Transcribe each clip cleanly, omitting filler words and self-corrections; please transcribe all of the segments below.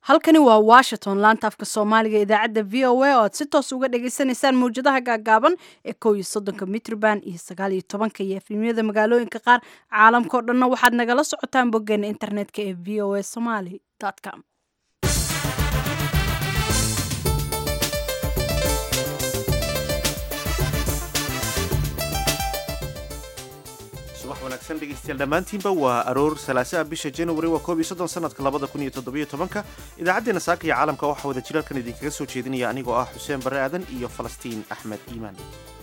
halkani waa Washington laanta afka Soomaaliga idaacadda VOA oo aad si toos uga dhageysanaysaan mowjadaha gaagaaban ee 11 mitrban iyo 19 iyo efemyada magaalooyinka qaar caalamka oo dhan waxaad nagala socotaan boggeena internetka ee voasomali.com. subax wanaagsan dhegeystayaal dhammaantiinba waa aroor salaasaha bisha January waa 11 sanadka 2017 idaacadeena saaka iyo caalamka waxa wada jiraalkan idinkaga soo jeedinaya anigoo ah Xuseen Bare Aadan iyo Falastiin Axmed Iimaan.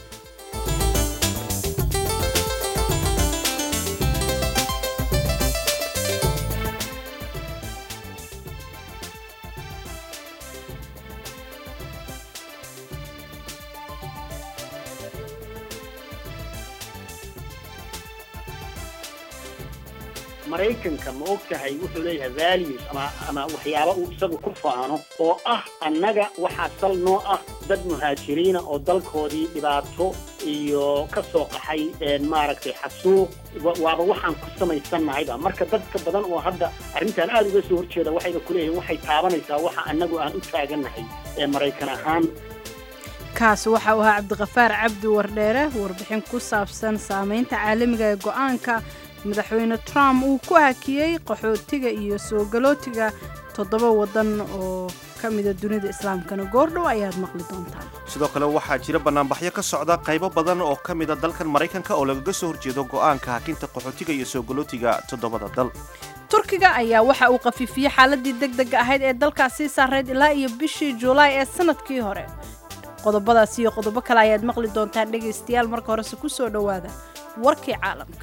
maraykanka ma ogtahay wuxuu leeyahay values ama waxyaabo uu isagu ku faano oo ah annaga waxaa sal noo ah dad muhaajiriina oo dalkoodii dhibaato iyo ka soo qaxay maaragtay xasuuq waaba waxaan ku samaysannahayba marka dadka badan oo hadda arrintan aad uga soo horjeeda waxayba ku leeyihiin waxay taabanaysaa waxa annagu aan u taagannahay maraykan ahaan. kaas waxa uu ahaa Cabdiqafaar Cabdi Wardheere warbixin ku saabsan saameynta caalamiga ee go'aanka madaxweyne Trump uu ku hakiyay qaxootiga iyo soo galootiga 7 wadan oo kamida dunida islaamkana goordhow ayaad maqli doontaan. sidoo kale waxaa jira banaanbaxyo ka socda qaybo badan oo kamida dalkan Mareykanka oo laga soo horjeedo go'aanka hakinta qaxootiga iyo soo galootiga 7 dal. Turkiga ayaa waxa uu qafifiyay xaaladii degdega ahayd ee dalkaasi saareed ilaa iyo bishii July ee sanadkii hore. qodobadaas iyo qodobo kale ayaad maqli doontaan dhageystayaal marka hore ku soo dhawaada warkii caalamka.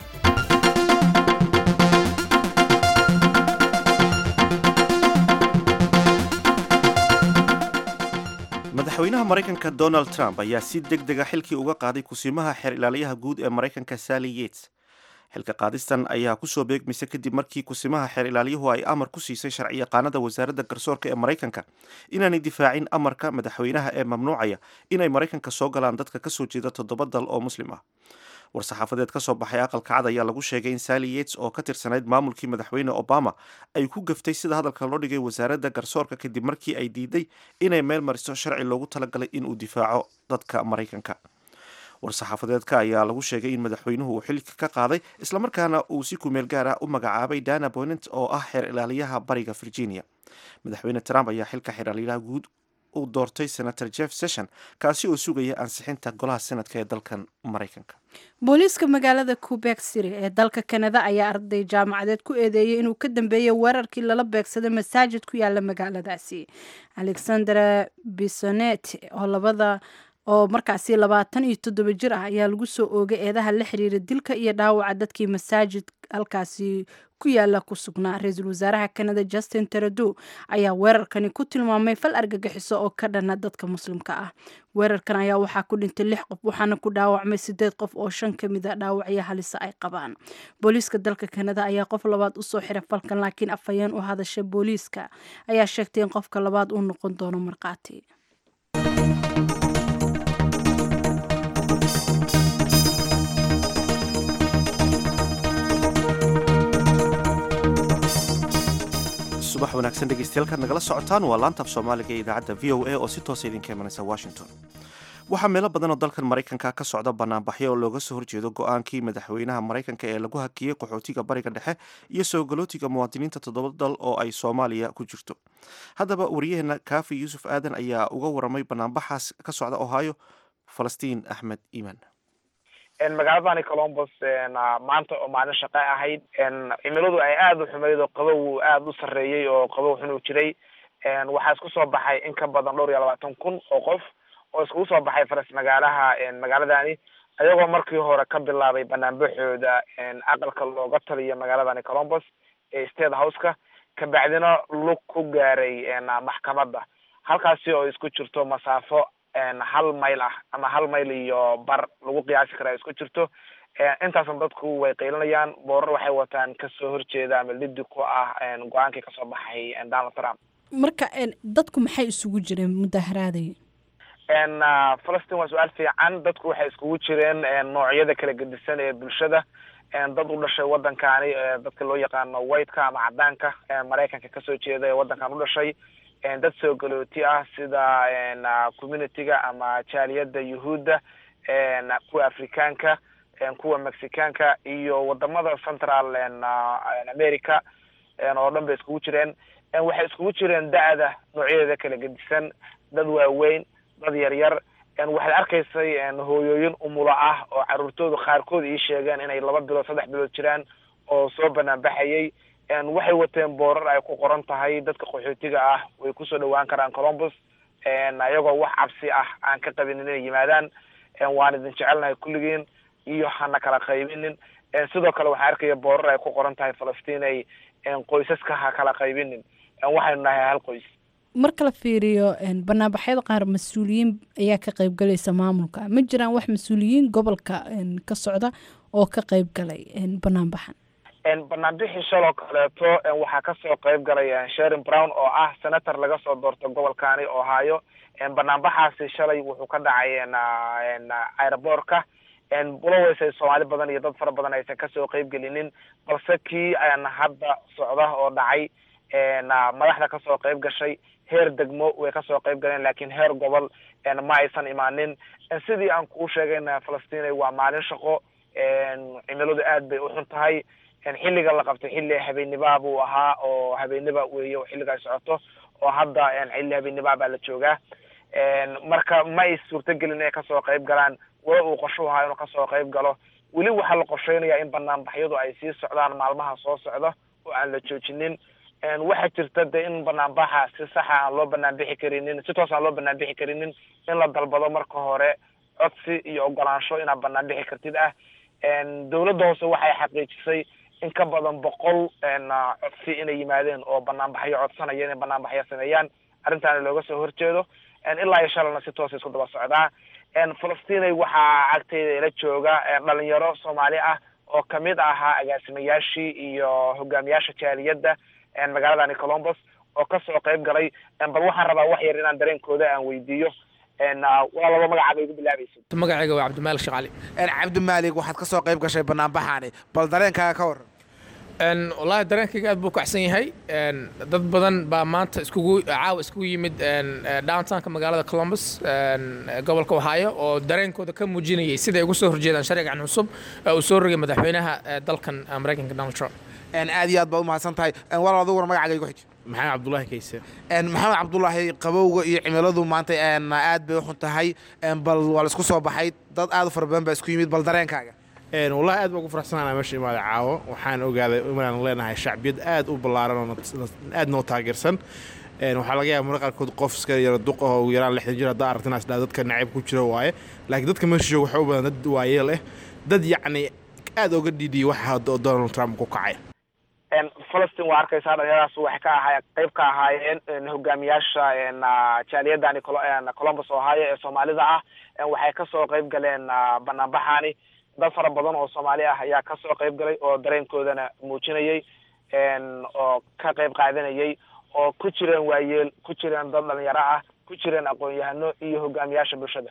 madaxweynaha Mareykanka Donald Trump ayaa si degdeg ah xilkii uga qaaday kusimaha xeer ilaaliyaha guud ee Mareykanka Sally Yates. xilka qaadistan ayaa ku soo beegmaysa kadib markii kusimaha xeer ilaaliyuhu ay amar ku siisay sharciyaqaanada wasaaradda garsoorka ee Mareykanka inaanay difaacin amarka madaxweynaha ee mamnuucaya inay Mareykanka soo galaan dadka ka soo jeeda 7 dal oo muslim ah. war-saxaafadeed ka soo baxay aqalka cad ayaa lagu sheegay in Sally Yates oo ka tirsanayd maamulkii madaxweyne Obama ay ku gaftay sida hadalka loo dhigay wasaaradda garsoorka kadib markii ay diiday inay meel mariso sharci loogu talagalay in uu difaaco dadka Mareykanka. war-saxaafadeedka ayaa lagu sheegay in madaxweynuhu uu xilka ka qaaday islamarkaana uu si kumeel gaar ah u magacaabay Dana Boynton oo ah xeer ilaaliyaha bariga Virginia. madaxweyne Trump ayaa xilka xeer ilaaliyaha guud u doortay Senator Jeff Sessions kaasi oo sugaya ansixinta golaha senadka ee dalkan Mareykanka. booliiska magaalada Quebec City ee dalka Canada ayaa arday jaamacadeed ku eedeeyay inuu ka dambeeyay weerarkii lala beegsaday masaajid ku yaala magaaladaasi. Alexandre Bissonnette oo markaasi 27 jir ah ayaa lagu soo oogay eedaha la xiriira dilka iyo dhaawaca dadkii masaajid halkaasi ku yaala ku sugnaa. Ra'iisul Wasaaraha Canada Justin Trudeau ayaa weerarkani ku tilmaamay fal argagixiso oo ka dhana dadka muslimka ah. weerarkan ayaa waxaa ku dhintay 6 qof waxaana ku dhaawacmay 8 qof oo 5 kamid ah dhaawacyo halis ay qabaan. booliiska dalka Canada ayaa qof labaad u soo xiray falkan laakiin afhayeen u hadashay booliiska ayaa sheegtay in qofka labaad uu noqon doono marqaati. subax wanaagsan dhegeystayaal nagala socotaan waa laanta af Soomaaliga ee idaacadda VOA oo si toos idinka imanaysa Washington. waxaa meelo badan oo dalkan Mareykanka ka socda banaanbaxyo oo looga soo horjeedo go'aankii madaxweynaha Mareykanka ee lagu hakiyay qaxootiga bariga dhexe iyo soo galootiga muwaadiniinta 7 dal oo ay Soomaaliya ku jirto. haddaba wariyaheena Kaafi Yuusuf Aadan ayaa uga waramay banaanbaxaas ka socda Ohio. Falastiin Axmed Iimaan. magaaladani Columbus maanta oo maalin shaqo ahayd cimiladu ay aad u xumeyd oo qabow aad u sareeyay oo qabow xun u jiray waxaa isku soo baxay in ka badan 22,000 oo qof oo isku soo baxay magaaladani ayagoo markii hore ka bilaabay banaanbaxooda aqalka looga taliyo magaaladani Columbus ee State House-ka ka bacdina lug ku gaaray maxkamadda halkaasi oo isku jirto masaafo 1 mayl ah ama 1 mayl iyo bar lagu qiyaasi karaa isku jirto. intaasan dadku way qeylinayaan boorar waxay wataan ka soo horjeeda ama liddi ku ah go'aankii ka soo baxay Donald Trump. marka dadku maxay isugu jireen mudaharaadaya? Falastiin waa su'aal fiican. dadku waxay isugu jireen noocyada kala gedisan ee bulshada dad u dhashay waddankani dadka loo yaqaano whiteka ama caddaanka maraykanka kasoo jeeda ee waddankan u dhashay dad soo galooti ah sida communityga ama jaaliyadda yuhuudda kuwa afrikaanka kuwa mexicaanka iyo wadamada central america oo dhan bay iskugu jireen waxay iskugu jireen da-da noocyadeeda kala gedisan dad waaweyn dad yaryar waxaad arkaysay hooyooyin umula ah oo caruurtooda qaarkood ii sheegeen inay 2 bilood 3 bilood jiraan oo soo banaan baxayay waxay wateen boorar ay ku qoran tahay dadka qaxootiga ah way kusoo dhawaan karaan Columbus ayagoo wax cabsi ah aan ka qabin inay yimaadaan waan idin jecelnahay kulligiin iyo hana kala qaybinin sidoo kale waxaan arkaya boorar ay ku qoran tahay Falastiin ay qoysaska ha kala qaybinin waxaynu nahay hal qoys marka la fiiriyo barnaamijyada qaar mas'uuliyiin ayaa ka qayb galaysa maamulka ma jiraan wax mas'uuliyiin gobolka ka socda oo ka qayb galay barnaamijkan barnaamijkii shaloo kaleeto waxaa kasoo qayb galay Sharon Brown oo ah senator laga soo doorto gobolkaani Ohio barnaamijkaasi shalay wuxuu ka dhacay airportka bulawaysa Soomaali badan iyo dad fara badan aysan kasoo qayb galinin balse kii hadda socda oo dhacay madaxda kasoo qayb gashay heer degmo way kasoo qayb galeen laakiin heer gobol ma aysan imaanin sidii aan kuu sheegayna Falastiin waa maalin shaqo cimiladu aad bay u xun tahay xilliga la qabtay xilli habeenimo buu ahaa oo habeenimo weeyo xilliga ay socoto oo hadda xilli habeenimo baa la joogaa marka ma ay suurtagelin inay kasoo qayb galaan wala uu qorsho ahaa inuu kasoo qayb galo weli waxaa la qorsheynayaa in barnaamijyadu ay sii socdaan maalmaha soo socda oo aan la joojinin waxaa jirta de in barnaamijka si sax ah aan loo banaanbixi karinin si toos ah loo banaanbixi karinin in la dalbado marka hore codsi iyo ogolaansho inaad banaanbixi kartid dawladda hoose waxay xaqiijisay in ka badan 100 codsi inay yimaadeen oo banaanbaxyo codsanaya inay banaanbaxyo sameeyaan arrintan looga soo horjeedo ilaa shalana si toos isku daba socdaa Falastiin waxaa agteeda la jooga dhalinyaro Soomaali ah oo kamid ahaa agaasimayaashii iyo hogaamiyaasha jaaliyadda magaalada Columbus oo ka soo qayb galay bal waxaan rabaa wax yar inaan dareenkooda aan weydiiyo walaalo magacaaga igu bilaabaysid magacayga waa Cabdimaalik Shaqali Cabdimaalik waxaad ka soo qayb gashay barnaamijkaani bal dareenkaaga ka waran والله dareenkayga aad buu kacsan yahay dad badan baa maanta iskugu yimid downtownka magaalada Columbus gobolka Ohio oo dareenkooda ka muujinayay sida ay ugu soo horjeedaan sharciga cusub oo soo rogay madaxweynaha dalkan Mareykanka Donald Trump aad iyo aad baa u mahadsan tahay walaalo war magacaaga igu xig maxamed cabdullaahi kayse maxamed cabdullaahi qabowga iyo cimiladu maanta aad bay u xun tahay bal waa la isku soo baxay dad aad u fara badan baa isku yimid bal dareenkaaga والله aad baan ku faraxsanahay meesha imaada caawo waxaan ogaaday inaan leenahay shacbiyad aad u ballaaran oo aad noo taageersan waxa laga yaabaa marka qaarkood qof iska yar duq oo ugu yaraan 60 jir hadda aragtinaas dadka nacayb ku jira waaye laakiin dadka meesha jooga waxa u badan dad waayeel ah dad yacni aad uga dhidhiyay waxa Donald Trump ku kacay Falastiin waa arkaysaa dhalinyaradaas waxay ka ahaayeen qayb ka ahaayeen hogaamiyaasha jaaliyadda Columbus Ohio ee Soomaalida ah waxay ka soo qayb galeen barnaamijkaani dad fara badan oo Soomaali ah ayaa ka soo qayb galay oo dareenkoodana muujinayay oo ka qayb qaadanayay oo ku jireen waayeel ku jireen dad dhalinyaro ah ku jireen aqoon-yahano iyo hogaamiyaasha bulshada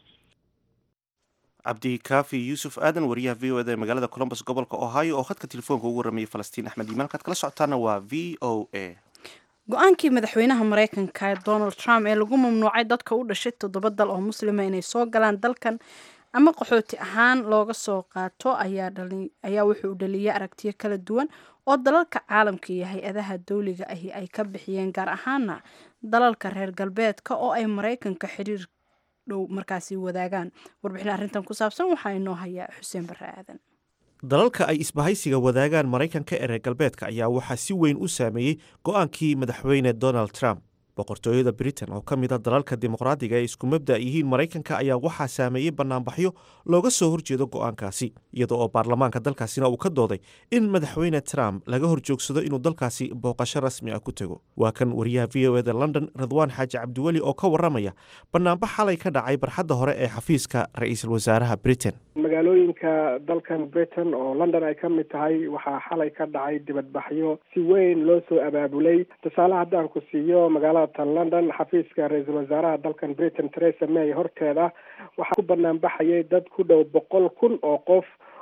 cabdi kaafi yuusuf aadan wariyaha VOA ee magaalada Columbus gobolka Ohio oo khadka telefoonka ugu warramay Falastiin Axmed Iimaan kad kala socotaana waa VOA go-aankii madaxweynaha Mareykanka Donald Trump ee lagu mamnuucay dadka u dhashay 7 dal oo muslima inay soo galaan dalkan ama qaxooti ahaan looga soo qaato ayaa wuxuu dhaliyay aragtiyo kala duwan oo dalalka caalamka iyo hay-adaha dawliga ahi ay ka bixiyeen gaar ahaana dalalka reer galbeedka oo ay Mareykanka xiriir dhow markaasi wadaagaan warbixin arrintan ku saabsan waxaa inoo haya Xuseen Barre Aadan dalalka ay isbahaysiga wadaagaan Mareykanka ee reer galbeedka ayaa waxaa si weyn u saameeyay go-aankii madaxweyne Donald Trump boqortooyada Britain oo ka mid ah dalalka dimuqraadiga ee isku mabda yihiin Mareykanka ayaa waxaa saameeyay barnaamijyo looga soo horjeedo go'aankaasi iyadoo oo baarlamaanka dalkaasina uu ka dooday in madaxweyne Trump laga horjoogsado inuu dalkaasi booqasho rasmi ah ku tago waa kan wariyaha VOA da London Ridwaan Xaaji Cabdiwali oo ka waramaya barnaamij xalay ka dhacay barxadda hore ee xafiiska ra'iisul wasaaraha Britain magaalooyinka dalkan Britain oo London ay ka mid tahay waxaa xalay ka dhacay dibadbaxyo si weyn loo soo abaabulay tusaale haddaan ku siiyo magaalada London xafiiska ra'iisul wasaaraha dalkan Britain Theresa May horteeda waxaa ku banaan baxayay dad ku dhow 100,000 oo qof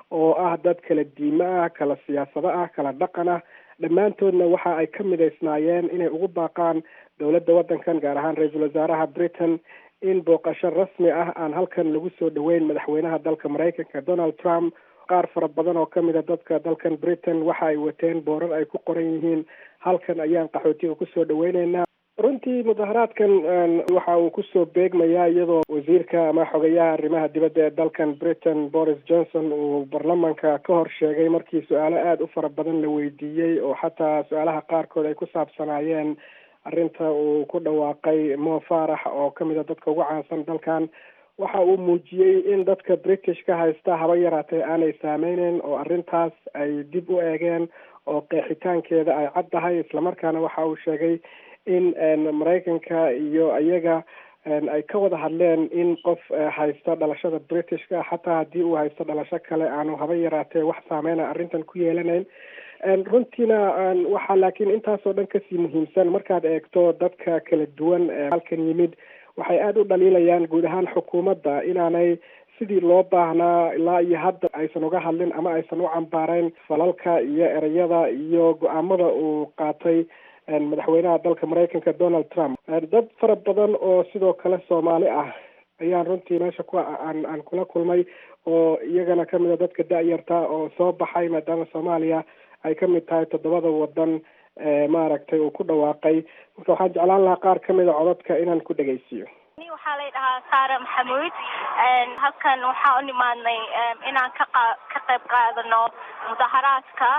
oo ah dad kala diimo ah, kala siyaasado ah, kala dhaqan ah. dhammaantoodna waxa ay ka midaysnaayeen inay ugu baaqaan dowladda waddankan, gaar ahaan ra-iisul wasaaraha Britain, in booqasho rasmi ah aan halkan lagu soo dhaweyn madaxweynaha dalka Maraykanka Donald Trump. qaar fara badan oo ka mid a dadka dalkan Britain waxa ay wateen boorar ay ku qoran yihiin halkan ayaan qaxootiga kusoo dhaweyneynaa. runtii mudaharaadkan waxa uu kusoo beegmayaa iyadoo wasiirka ama xogayaha arrimaha dibadda ee dalkan Britain Boris Johnson uu baarlamaanka ka hor sheegay markii su-aalo aada u fara badan la weydiiyey oo xataa su-aalaha qaarkood ay ku saabsanaayeen arrinta uu ku dhawaaqay Mo Farah oo ka mid a dadka ugu caansan dalkan. waxa uu muujiyey in dadka British ka haysta haba yaraatee aanay saameyneyn oo arrintaas ay dib u eegeen oo qeexitaankeeda ay cad tahay. islamarkaana waxa uu sheegay in Maraykanka iyo iyaga ay ka wada hadleen in qof haysta dhalashada Britishka xataa haddii uu haysto dhalasho kale aanu haba yaraatee wax saameyna arrintan ku yeelanayn. runtiina waxaa laakiin intaasoo dhan kasii muhiimsan markaad eegto dadka kala duwan halkan yimid, waxay aada u dhaliilayaan guud ahaan xukuumadda inaanay sidii loo baahnaa ilaa iyo hadda aysan uga hadlin ama aysan u cambaareyn falalka iyo ereyada iyo go-aamada uu qaatay madaxweynaha dalka Maraykanka Donald Trump. dad fara badan oo sidoo kale Soomaali ah ayaan runtii meesha aan kula kulmay oo iyagana ka mid a dadka da-yarta oo soo baxay maadaama Soomaaliya ay ka mid tahay 7 wadan maaragtay uu ku dhawaaqay. marka waxaan jeclaan lahaa qaar ka mid a codadka inaan ku dhegeysiiyo. waxaa la dhahaa Sara Maxamuud. halkan waxaa u nimaadnay inaan ka qayb qaadano mudaharaadka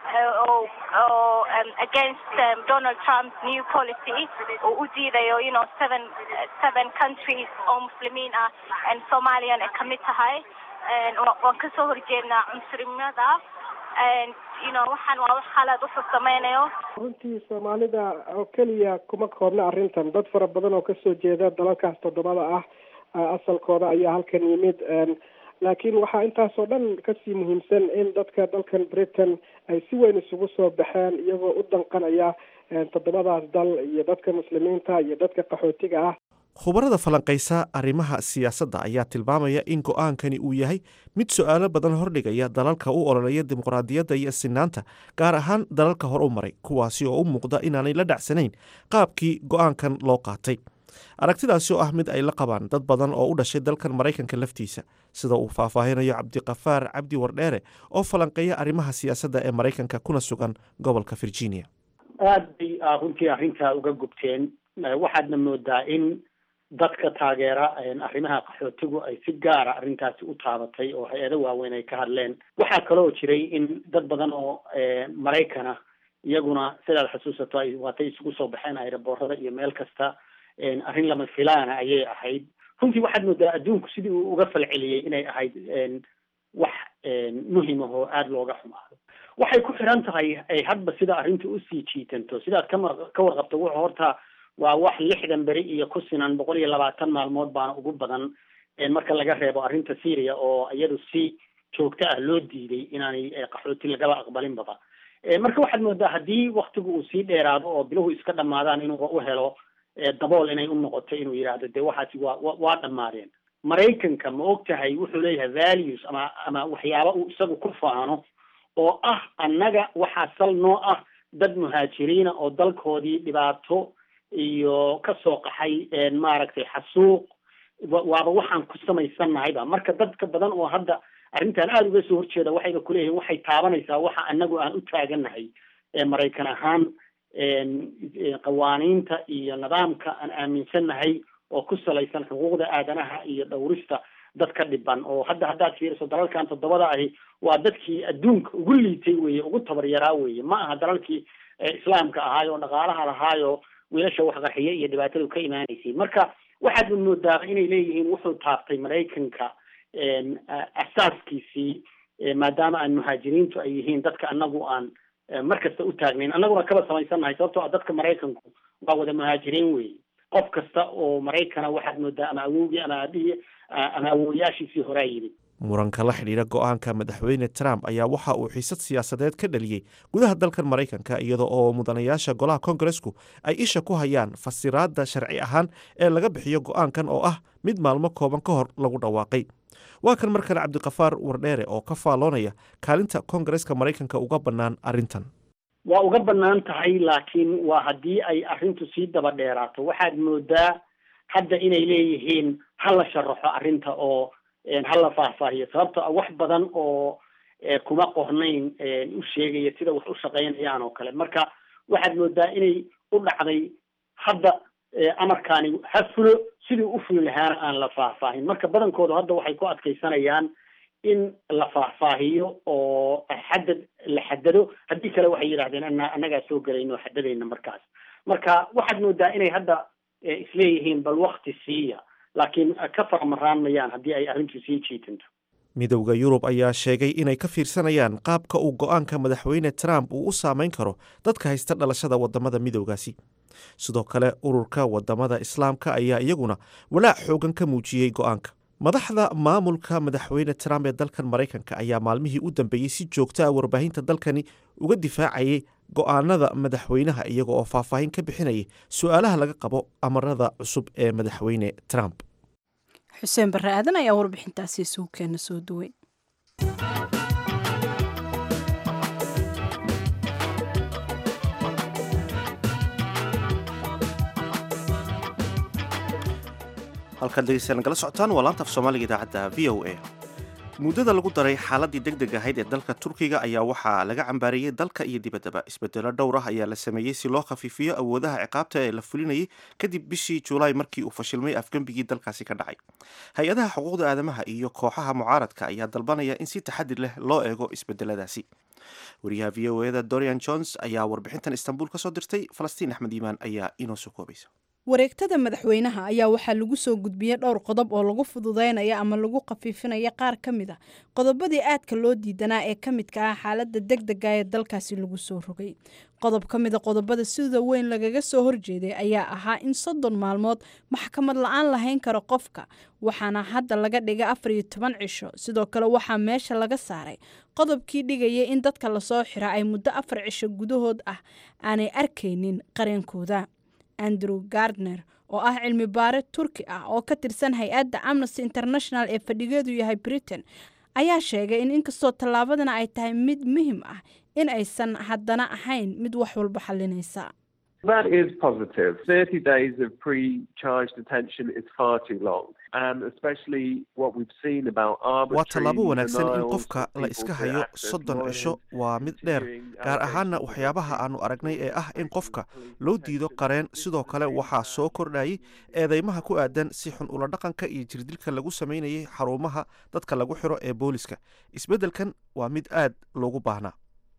oo against Donald Trump's new policy oo u diidayo seven countries oo muslimiin ah and Somalian ay kamid tahay. waan kasoo horjeednaa cunsurinimada waxaan waa wax xaalad u sameynayo. runtii Soomaalida oo keliya kuma koobna arrintan, dad fara badan oo kasoo jeeda dalalkaas 7 ah asalkooda ayaa halkan yimid. laakiin waxaa intaasoo dhan kasii muhiimsan in dadka dalkan Britain ay si weyn isugu soo baxeen iyagoo u danqanaya 7daas dal iyo dadka muslimiinta iyo dadka qaxootiga ah. khubarada falanqaysa arrimaha siyaasadda ayaa tilmaamaya in go-aankani uu yahay mid su-aalo badan hordhigaya dalalka u ololeeya dimuqraadiyadda iyo sinaanta, gaar ahaan dalalka hor u maray, kuwaasi oo u muuqda inaanay la dhacsanayn qaabkii go-aankan loo qaatay. aragtidaasi oo ah mid ay la qabaan dad badan oo u dhashay dalkan Maraykanka laftiisa, sida uu faahfaahinayo Cabdiqafaar Cabdi Wardheere oo falanqeeya arrimaha siyaasadda ee Maraykanka kuna sugan gobolka Virginia. aad bay runtii arrintaa uga gubteen. waxaadna moodaa in dadka taageera arrimaha qaxootigu ay si gaara arrintaasi u taabatay oo hay-ado waaweyn ay ka hadleen. waxaa kaloo jiray in dad badan oo Maraykana iyaguna sidaad xasuusato ay waatay isugu soo baxeen aeroboorada iyo meel kasta. arrin lama filaana ayay ahayd. runtii waxaad moodaa adduunku sidii uu uga falceliyey inay ahayd wax muhiim ah oo aada looga xumaado. waxay ku xiran tahay hadba sida arrinta usii jiitanto. sidaad ka warqabto wuxuu horta waa wax 60 beri iyo ku sinan 120 maalmood baana ugu badan marka laga reebo arrinta Syria oo iyadu si joogto ah loo diiday inaanay qaxooti lagaba aqbalinbaba. marka waxaad moodaa haddii waqtigu uu sii dheeraado oo biluhu iska dhamaadaan inuu u helo dabool inay u noqoto inuu yiraahdo de waxaasi waa dhamaadeen. Maraykanka ma ogtahay wuxuu leeyahay values ama waxyaabo uu isagu ku faano oo ah annaga waxaa sal noo ah dad muhaajiriina oo dalkoodii dhibaato iyo kasoo qaxay maaragtay xasuuq waaba waxaan ku samaysannahayba. marka dadka badan oo hadda arrintan aada uga soo horjeeda waxayba kuleeyihiin waxay taabanaysaa waxa anagu aan u taagannahay Maraykan ahaan qawaaniinta iyo nidaamka aan aaminsannahay oo ku salaysan xuquuqda aadanaha iyo dhowrista dadka dhiban. oo haddaad fiiriso dalalkan 7 ahi waa dadkii adduunka ugu liitay weeye, ugu tabaryaraa weeye. ma aha dalalkii islaamka ahaayo oo dhaqaalaha lahaayo wiilasha wax qarxiya iyo dhibaatadu ka imaanaysay. marka waxaad moodaa inay leeyihiin wuxuu taabtay Maraykanka asaaskiisii maadaama aan muhaajiriintu ay yihiin dadka anagu aan markasta u taagnayn, annaguna kaba samaysannahay sababtoo ah dadka Maraykanku waa wada muhaajiriin weeye. qof kasta oo Maraykana waxaad moodaa ama awowgii ama aabihii ama awooyaashiisii horaa yimid. muranka la xidhiidha go-aanka madaxweyne trump ayaa waxa uu xiisad siyaasadeed ka dhaliyey gudaha dalkan maraykanka iyada oo mudanayaasha golaha kongaresku ay isha ku hayaan fasiraadda sharci ahaan ee laga bixiyo go-aankan oo ah mid maalmo kooban ka hor lagu dhawaaqay. waa kan mar kale cabdiqafaar wardheere oo ka faaloonaya kaalinta kongareska maraykanka uga bannaan arrintan. waa uga bannaan tahay, laakiin waa haddii ay arrintu sii daba dheeraato. waxaad moodaa hadda inay leeyihiin ha la sharaxo arrinta oo ha la faahfaahiyo, sababto ah wax badan oo kuma qornayn u sheegaya sida wax u shaqaynayaan oo kale. marka waxaad moodaa inay u dhacday hadda amarkaani ha fulo sidii u fuli lahaana aan la faahfaahin. marka badankooda hadda waxay ku adkaysanayaan in la faahfaahiyo oo la xadado. haddii kale waxay yidhahdeen annagaa soo gelayno xadadayna markaas. marka waxaad moodaa inay hadda isleeyihiin bal wakti siiya, laakiin ka faramaraan mayaan haddii ay arrintu sii jiitanto. midowda yurub ayaa sheegay inay ka fiirsanayaan qaabka uu go-aanka madaxweyne trump uu u saameyn karo dadka haysta dhalashada wadamada midowgaasi. sidoo kale ururka wadamada islaamka ayaa iyaguna walaac xoogan ka muujiyey go-aanka. madaxda maamulka madaxweyne trump ee dalkan maraykanka ayaa maalmihii u dambeeyey si joogto ah warbaahinta dalkani uga difaacayay go-aanada madaxweynaha iyaga oo faahfaahin ka bixinayay su-aalaha laga qabo amarada cusub ee madaxweyne trump. xuseen barre aadan ayaa warbixintaasi suukeena soo duway. halkaad degeystayaal nagala socotaan waa laanta af soomaaliga idaacadda v o a. muddada lagu daray xaaladii deg deg ahayd ee dalka turkiga ayaa waxaa laga cambaareeyey dalka iyo dibaddaba. isbedelo dhowr ah ayaa la sameeyey si loo khafiifiyo awoodaha ciqaabta ee la fulinayay kadib bishii julaay markii uu fashilmay afgembigii dalkaasi ka dhacay. hay-adaha xuquuqda aadamaha iyo kooxaha mucaaradka ayaa dalbanaya in si taxadir leh loo eego isbedeladaasi. wariyaha v o eda dorian jones ayaa warbixintan istanbul ka soo dirtay. falastiin axmed iimaan ayaa inoo soo koobaysa. wareegtada madaxweynaha ayaa waxaa lagu soo gudbiyey dhowr qodob oo lagu fududeynaya ama lagu khafiifinaya qaar ka mid a qodobadii aadka loo diidanaa ee ka midka ah xaaladda deg dega ee dalkaasi lagu soo rogay. qodob ka mid a qodobada sida weyn lagaga soo horjeeday ayaa ahaa in 30 maalmood maxkamad la-aan lahayn karo qofka, waxaana hadda laga dhigay 14 cisho. sidoo kale waxaa meesha laga saaray qodobkii dhigayay in dadka lasoo xira ay muddo 4 cisho gudahood ah aanay arkaynin qareenkooda. andrew gardner oo ah cilmi baare turki ah oo ka tirsan hay-adda amnesty international ee fadhigeedu yahay britain ayaa sheegay in inkastoo tallaabadana ay tahay mid muhiim ah in aysan haddana ahayn mid wax walba xalinaysa. That is positive. 30 days of pre-charge detention is far too long. And especially what we've seen about arbitrary. waa tallaabo wanaagsan in qofka la iska hayo 30 cisho waa mid dheer, gaar ahaana waxyaabaha aanu aragnay ee ah in qofka loo diido qareen. sidoo kale waxaa soo kordhayay eedeymaha ku aadan si xun ula dhaqanka iyo jirdilka lagu samaynayay xarumaha dadka lagu xiro ee booliska. isbeddelkan waa mid aad loogu baahnaa.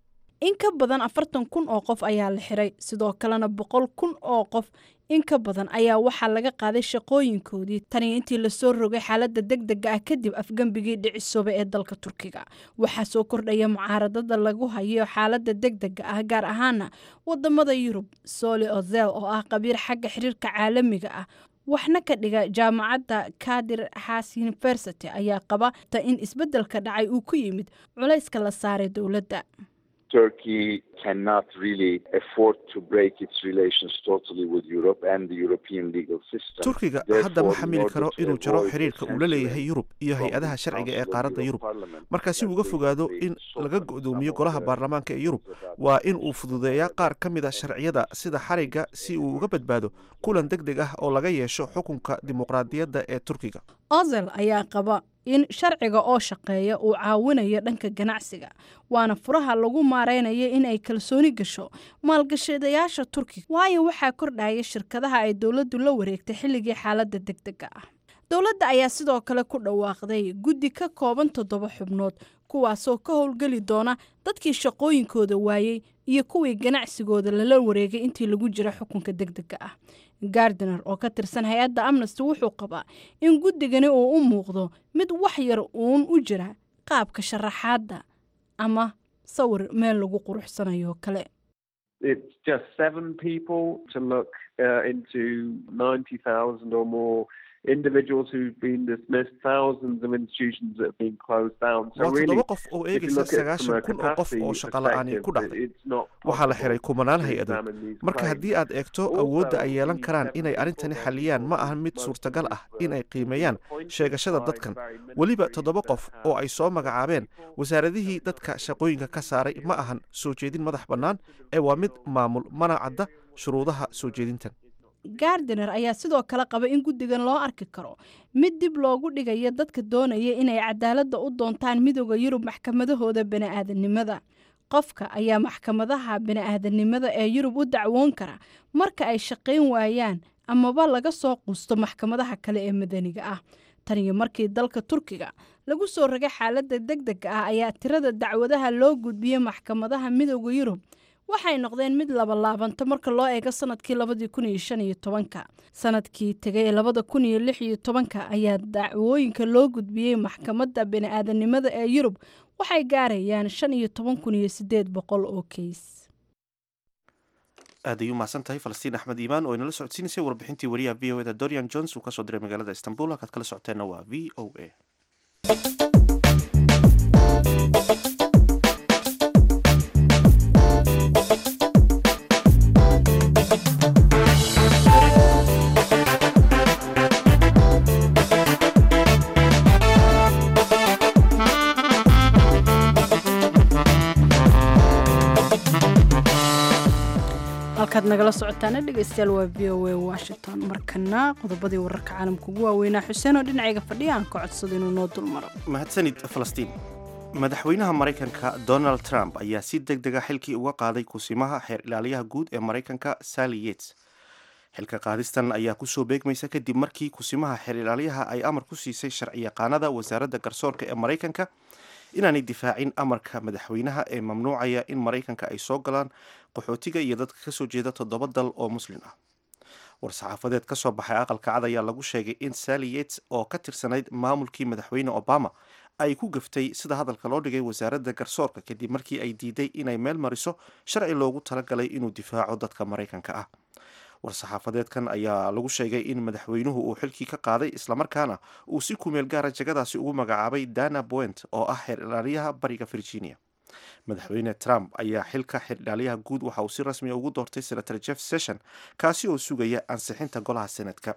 in ka badan 40,000 oo qof ayaa la xiray, sidoo kalena 100,000 oo qof in ka badan ayaa waxaa laga qaaday shaqooyinkoodii tani intii lasoo rogay xaaladda degdega ah kadib afgembigii dhicisoobe ee dalka turkiga. waxaa soo kordhaya mucaaradada lagu hayo xaaladda degdega ah, gaar ahaana wadamada yurub. soli ozel oo ah qabiir xagga xiriirka caalamiga ah waxna ka dhiga jaamacadda kadir has university ayaa qaba in isbedelka dhacay uu ku yimid culayska la saaray dowladda. Turkey cannot really afford to break its relations totally with Europe and the European legal system. Turkiga hadda ma xamili karo inuu jaro xiriirka uu la leeyahay Yurub iyo hay-adaha sharciga ee qaaradda Yurub. marka si uga fogaado in laga go'doomiyo golaha baarlamaanka ee Yurub, waa in uu fududeeyaa qaar ka mid ah sharciyada sida xariga si uu uga badbaado kulan degdeg ah oo laga yeesho xukunka dimuqraadiyadda ee Turkiga. Ozel ayaa qaba in sharciga oo shaqeeya uu caawinayo dhanka ganacsiga, waana furaha lagu maareynayo in ay kalsooni gasho maalgashadayaasha Turkiga, waayo waxaa kordhaya shirkadaha ay dowladdu la wareegtay xilligii xaaladda degdega ah. dowladda ayaa sidoo kale ku dhawaaqday guddi ka kooban 7 xubnood kuwaasoo ka howlgeli doona dadkii shaqooyinkooda waayey iyo kuwii ganacsigooda lala wareegay intii lagu jira xukunka degdega ah. Gardner oo ka tirsan hay-adda Amnesty wuxuu qabaa in guddigani uu u muuqdo mid wax yar uun u jira qaabka sharaxaadda ama sawir meel lagu quruxsanayo kale. It's just 7 people to look into 90,000 or more individuals who've been dismissed, thousands of institutions that have been closed down. So really, qof oo eegaysa 9,000 oo qof oo shaqo la'aan ku dhacday. Waxaa la xiray kumanaan hay-adood. Marka haddii aad eegto awoodda ay yeelan karaan inay arrintani xaliyaan ma ahan mid suurtagal ah inay qiimeeyaan sheegashada dadkan. weliba 7 qof oo ay soo magacaabeen wasaaradihii dadka shaqooyinka ka saaray ma ahan soo jeedin madax bannaan ee waa mid maamul mana cadda shuruudaha soo jeedintan. Gardner ayaa sidoo kale qaba in guddigan loo arki karo mid dib loogu dhigayo dadka doonaya inay cadaaladda u doontaan midowga Yurub maxkamadahooda bini'aadanimada. Qofka ayaa maxkamadaha bini'aadanimada ee Yurub u dacwoon kara marka ay shaqayn waayaan amaba laga soo quusto maxkamadaha kale ee madaniga ah. Tan iyo markii dalka Turkiga lagu soo rogay xaaladda degdega ah ayaa tirada dacwadaha loo gudbiyay maxkamadaha midowga Yurub waxay noqdeen mid labanlaabanta marka loo eego sanadkii 2015. Sanadkii tagay 2016 ayaa dacwooyinka loo gudbiyay maxkamadda bini'aadanimada ee Yurub waxay gaarayaan 15,800 oo keys. aad ayuu mahadsan tahay Falastiin Axmed Iimaan oo inala socodsiinaysay warbixintii wariyaha VOA Dorian Jones uu ka soo diray magaalada Istanbul. halkaad kala socoteena waa VOA. halkaad nagala socotaana dhegaystayaal waa VOA Washington. markana qodobadii wararka caalamka ugu waaweynaa Xuseen oo dhinacayga fadhiya aan ka codsado inuu noo dulmaro. mahadsanid Falastiin. madaxweynaha Mareykanka Donald Trump ayaa si degdega xilkii uga qaaday kusimaha xeer ilaaliyaha guud ee Mareykanka Sally Yates. xilka qaadistan ayaa ku soo beegmaysa kadib markii kusimaha xeer ilaaliyaha ay amar ku siisay sharciyaqaanada wasaaradda garsoorka ee Mareykanka inaanay difaacin amarka madaxweynaha ee mamnuucaya in Mareykanka ay soo galaan qaxootiga iyo dadka ka soo jeeda 7 dal oo muslim ah. war-saxaafadeed ka soo baxay aqalka cad ayaa lagu sheegay in Sally Yates oo ka tirsanayd maamulkii madaxweyne Obama ay ku gaftay sida hadalka loo dhigay wasaaradda garsoorka kadib markii ay diiday inay meel mariso sharci loogu talagalay inuu difaaco dadka Mareykanka ah. war-saxaafadeedkan ayaa lagu sheegay in madaxweynuhu uu xilkii ka qaaday islamarkaana uu si ku meel gaara jagadaasi ugu magacaabay Dana Boent oo ah xeer ilaaliyaha bariga Virginia. madaxweyne Trump ayaa xilka xeer ilaaliyaha guud waxa uu si rasmi ah ugu doortay Senator Jeff Sessions kaasi oo sugaya ansixinta golaha Senatka.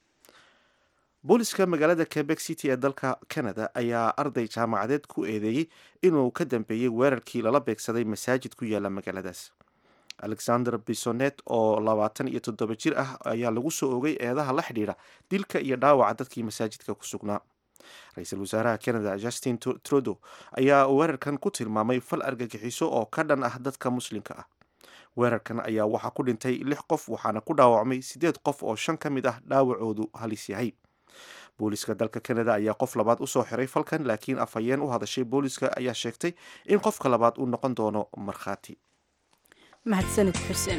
booliska magaalada Quebec City ee dalka Canada ayaa arday jaamacadeed ku eedeeyay inuu ka dambeeyay weerarkii lala beegsaday masaajid ku yaala magaaladaas. Alexander Bissonnette oo 27 jir ah ayaa lagu soo oogay eedaha la xidhiidha dilka iyo dhaawaca dadkii masaajidka ku sugnaa. Ra'iisul Wasaaraha Canada Justin Trudeau ayaa weerarkan ku tilmaamay fal argagixiso oo ka dhan ah dadka muslimka ah. weerarkan ayaa waxaa ku dhintay 6 qof waxaana ku dhaawacmay 8 qof oo 5 ka mid ah dhaawacoodu halis yahay. booliska dalka Canada ayaa qof labaad u soo xiray falkan laakiin afhayeen u hadashay booliska ayaa sheegtay in qofka labaad uu noqon doono markhaati. mahadsanid Xuseen.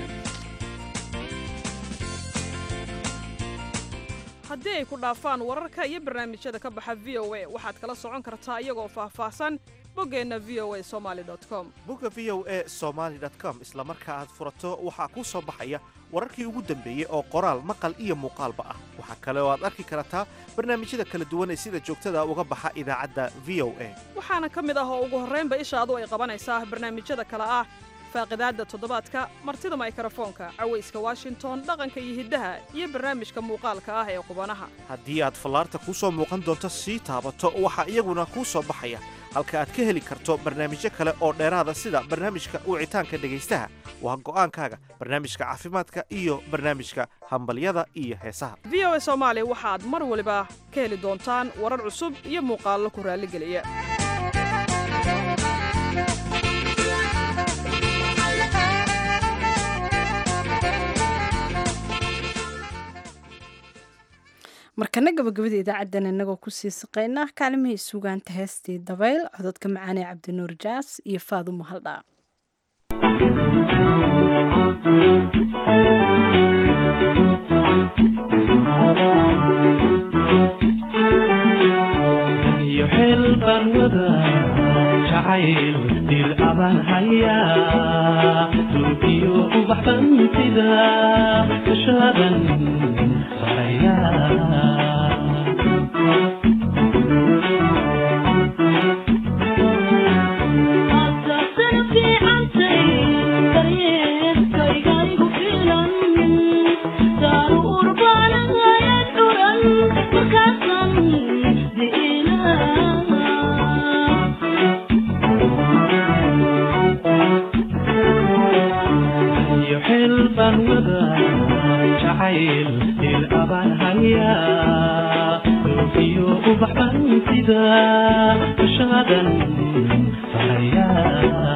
haddii ay ku dhaafaan wararka iyo barnaamijyada ka baxa VOA waxaad kala socon kartaa iyagoo faahfaahsan boggeena voasomali.com. bogga voasomali.com isla marka aad furato waxaa kuu soo baxaya wararkii ugu dambeeyay oo qoraal maqal iyo muuqaalba ah. waxaa kale oo aad arki kartaa barnaamijyada kala duwan ee sida joogtada uga baxa idaacadda VOA. waxaana ka mid ah oo ugu horreynba ishaadu ay qabanaysaa barnaamijyada kale ah faaqidaadda toddobaadka, martida mikrofoonka, cawayska Washington, dhaqanka iyo hiddaha, iyo barnaamijka muuqaalka ah ee qubanaha. haddii aad fallaarta kuu soo muuqan doonto sii taabato waxaa iyaguna kuu soo baxaya halka aad ka heli karto barnaamijyo kale oo dheeraada sida barnaamijka wicitaanka dhegaystaha waa go'aankaaga, barnaamijka caafimaadka iyo barnaamijka hambalyada iyo heesaha. VOA Soomaali waxaad mar waliba ka heli doontaan warar cusub iyo muuqaallo ku raaligeliya. markana gabagabada idaacadan inagoo kusii saqaynaa kaalimihii sugaanta heestii dabayl cododka macaan ee cabdinuur jaas iyo faadumo haldhaa. jacayl dil aban hayaa turkiyo ubaxbantida kashadan saraya jacayl dil abaan hayaa doofiyo ubax baan sidaa dushadan farayaa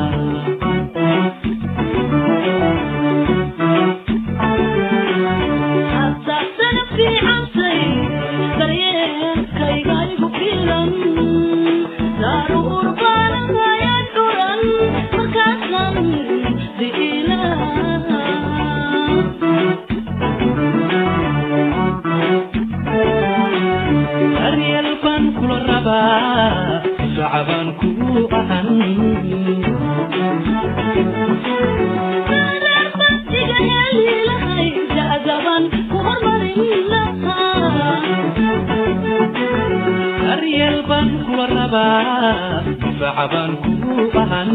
شعبان كوعن أريل بان كل ربا شعبان كوعن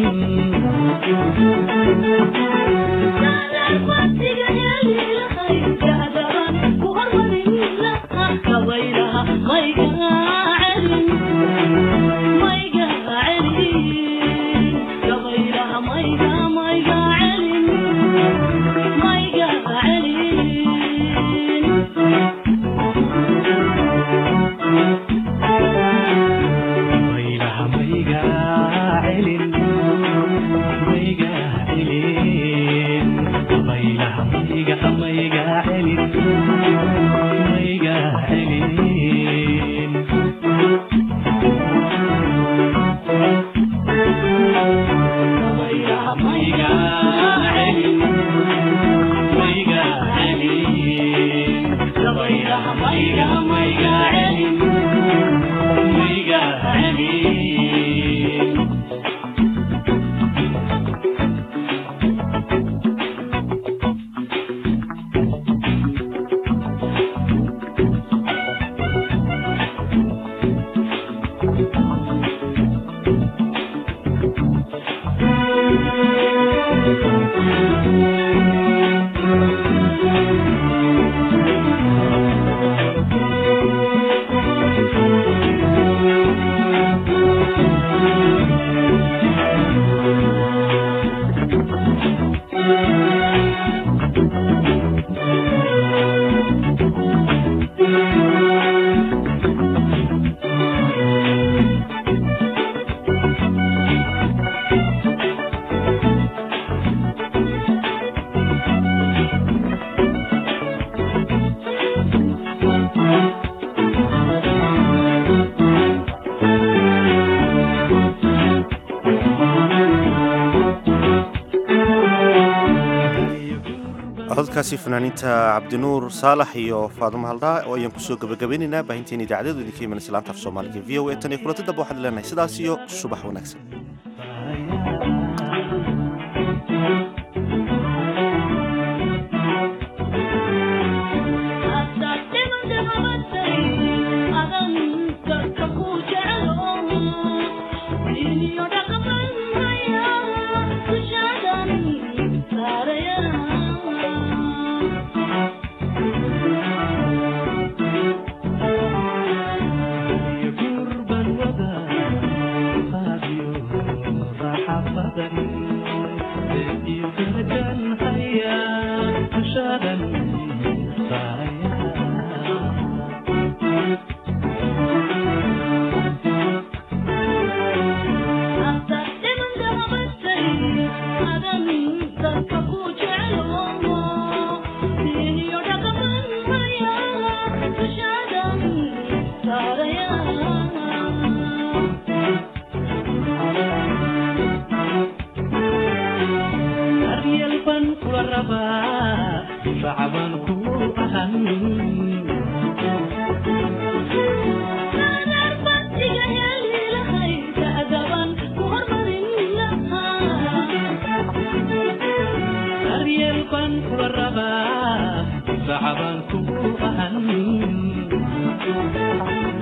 codkaasi fanaaniinta cabdinuur saalax iyo faadumo haldhaa oo ayaan kusoo gabagabaynaynaa baahinteena idaacadadu idinka imanaysa laanta af soomaaliga v o a tan iyo kulanti dambe waxaad leenahay sidaas iyo subax wanaagsan شعبان كوعن